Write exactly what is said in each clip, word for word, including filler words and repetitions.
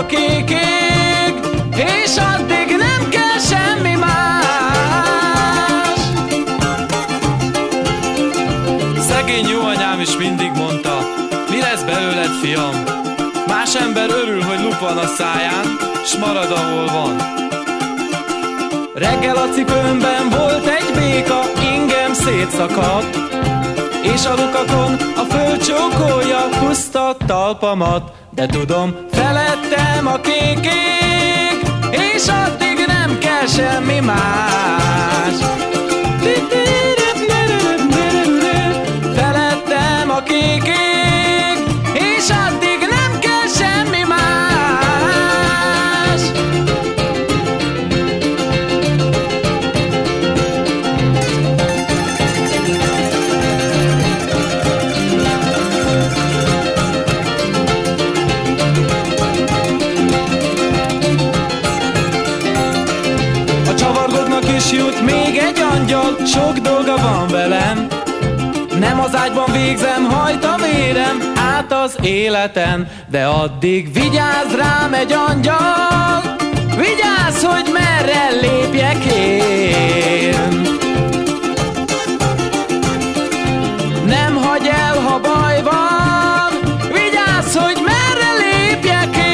kék ég, és addig nem kell semmi más. Szegény jó anyám is mindig mondta, mi lesz belőled, fiam? Más ember örül, hogy lup van a száján, s marad, ahol van. Reggel a cipőmben volt egy béka, ingem szétszakadt, és a lukakon a föld csókolja puszta talpamat. De tudom, felettem a kék ég, és addig nem kell semmi más. Felettem a kék ég, és addig nem kell semmi más. A csavargóknak is jut még egy angyal, sok dolga van velem. Nem az ágyban végzem, hajt a vérem át az életen, de addig vigyázz rám egy angyal, vigyázz, hogy merre lépjek én. Nem hagyj el, ha baj van, vigyázz, hogy merre lépjek én.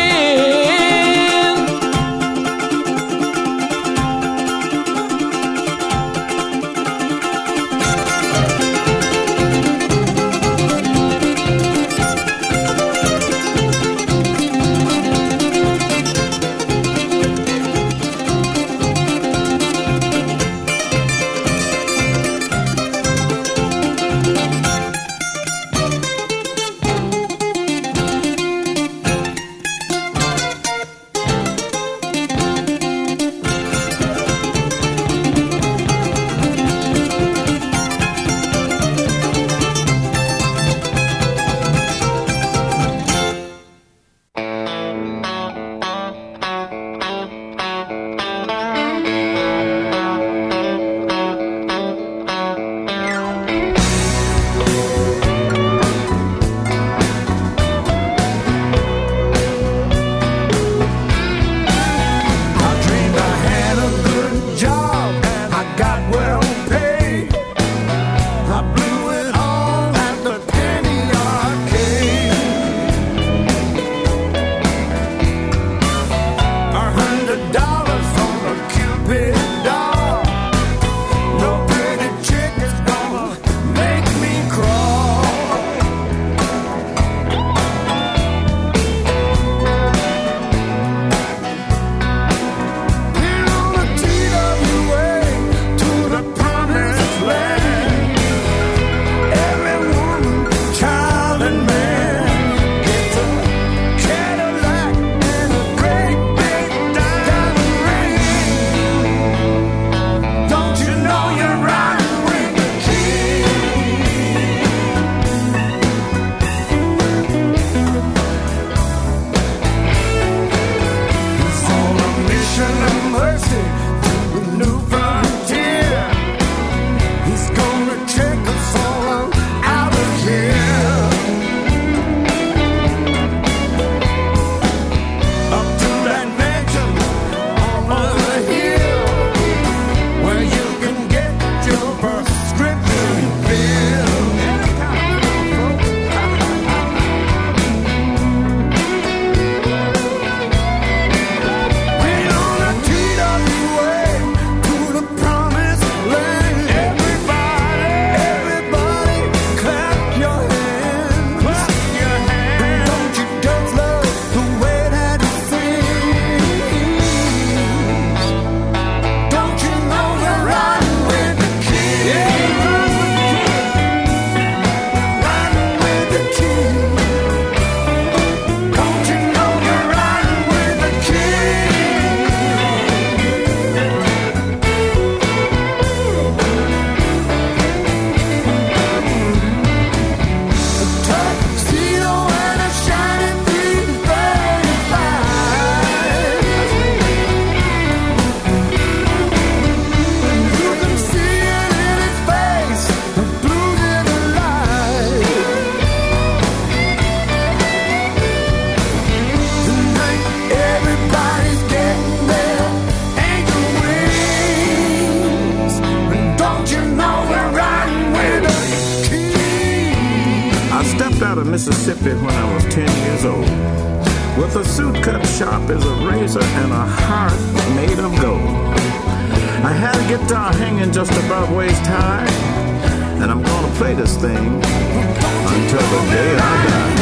Mississippi when I was ten years old, with a suit cut sharp as a razor and a heart made of gold. I had a guitar hanging just above waist high, and I'm gonna play this thing until the day I die.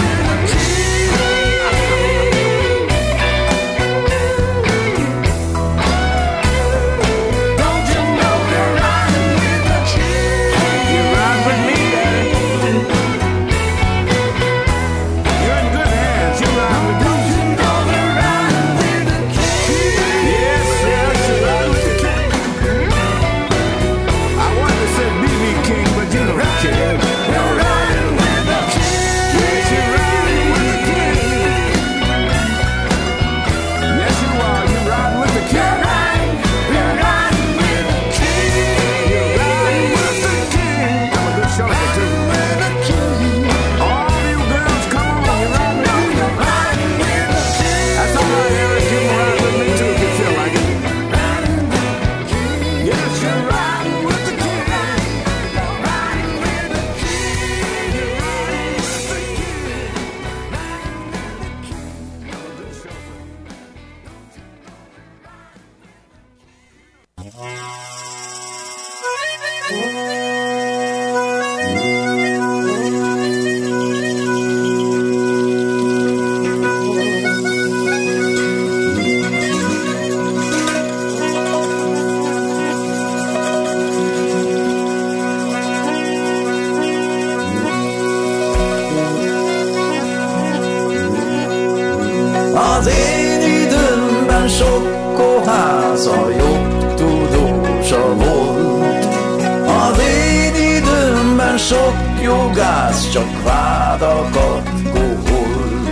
Az én időmben sok kohász a jobb tudósa volt. Az én időmben sok jogász csak vádakat koholt.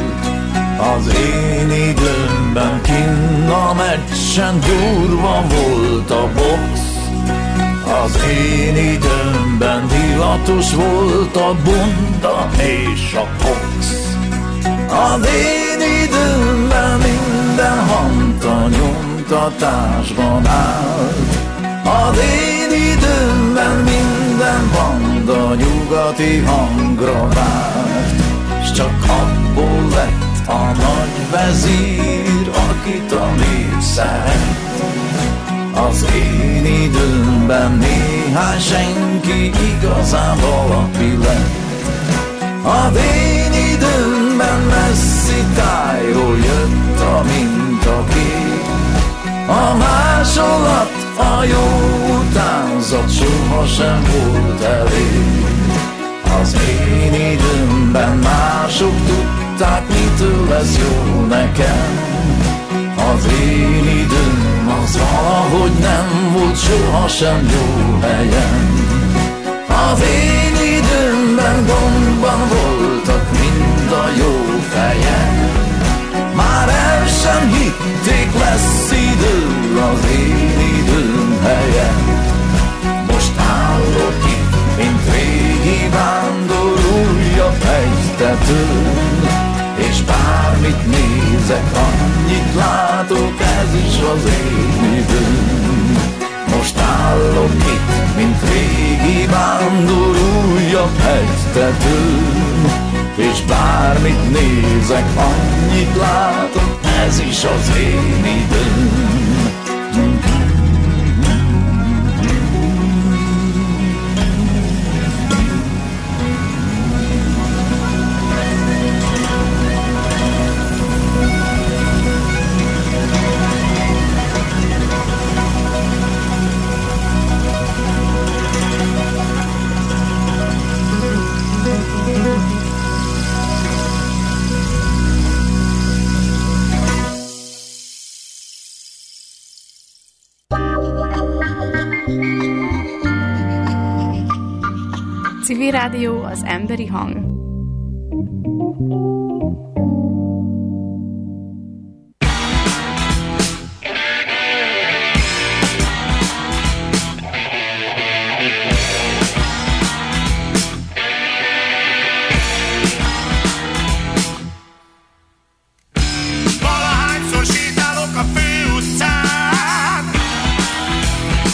Az én időmben kinn a meccsen durva volt a box. Az én időmben divatos volt a bunda és a kox. Az én időmben minden hangta nyomtatásban állt. Az én időmben minden banda nyugati hangra várt. S csak abból lett a nagy vezír, akit a nép szeret. Az én időmben néhány senki igazán valaki lett. Az én időmben messzi tájról jött a mintakép. A másolat, a jó utánzat sohasem volt elég. Az én időmben mások tudták, mitől lesz jó nekem. Az én időm az valahogy nem volt sohasem jó helyen. Az én időmben gondban voltak mind a jó fejek. Már el sem hitték, lesz idő az én időm helyett. Most állok itt, mint régi vándor újabb hegytetőn. És bármit nézek, annyit látok, ez is az én időm. Most állok itt, mint régi vándor újabb hegytetőn. És bármit nézek, annyit látok, ez is az én időm. Civil Rádió, az emberi hang.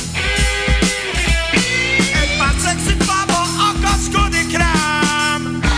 Egy pár szexi bába akaszkodik rám.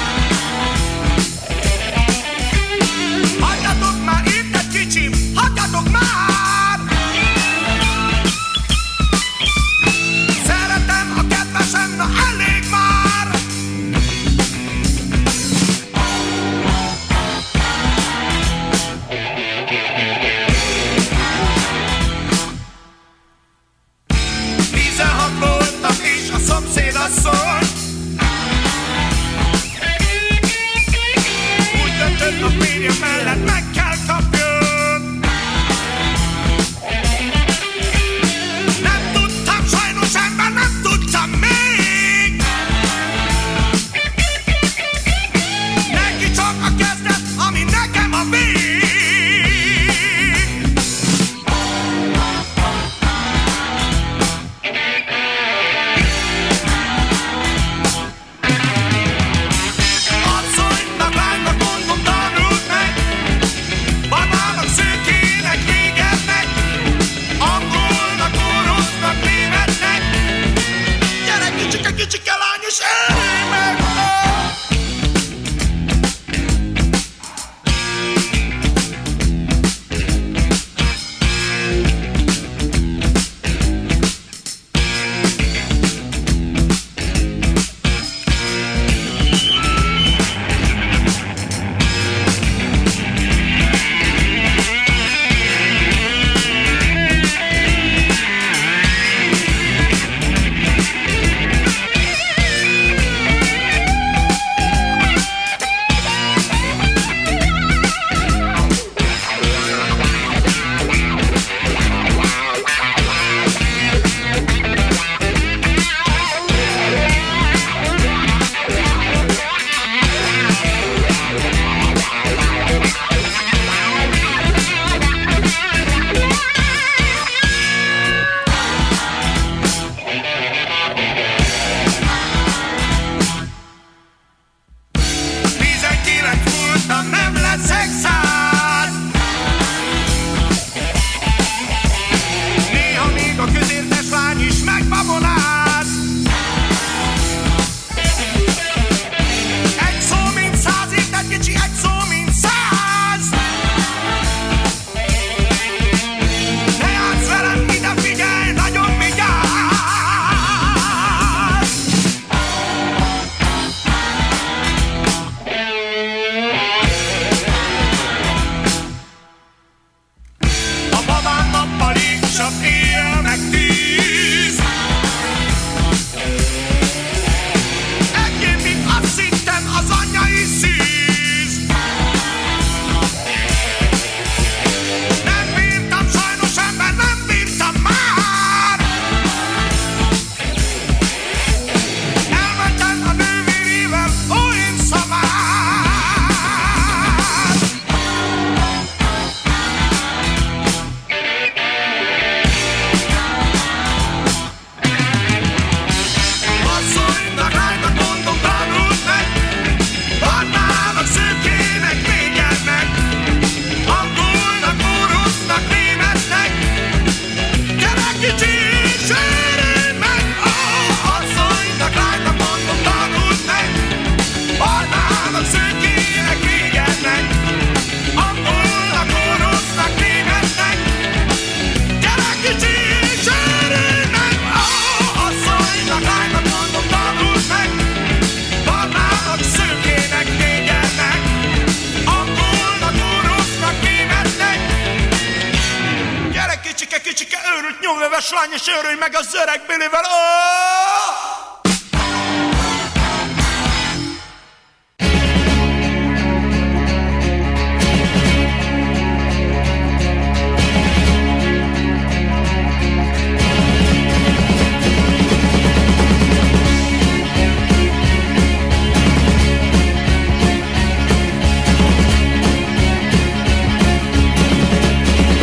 alulöves lány, és örülj meg az öreg Billyvel. Oh!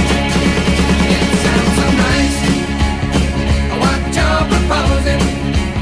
Proposing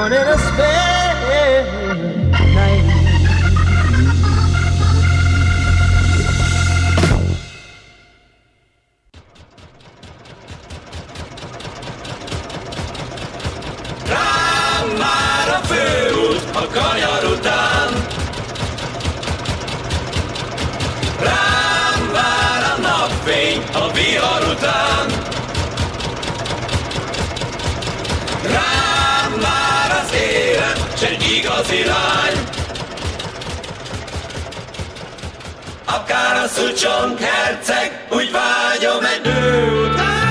born in a spare night. Rám már a főút a kanyar után, rám vár a napfény a vihar után, rám vár az élet, s egy igazi lány. Akár a szucsong herceg, úgy vágyom egy nő után.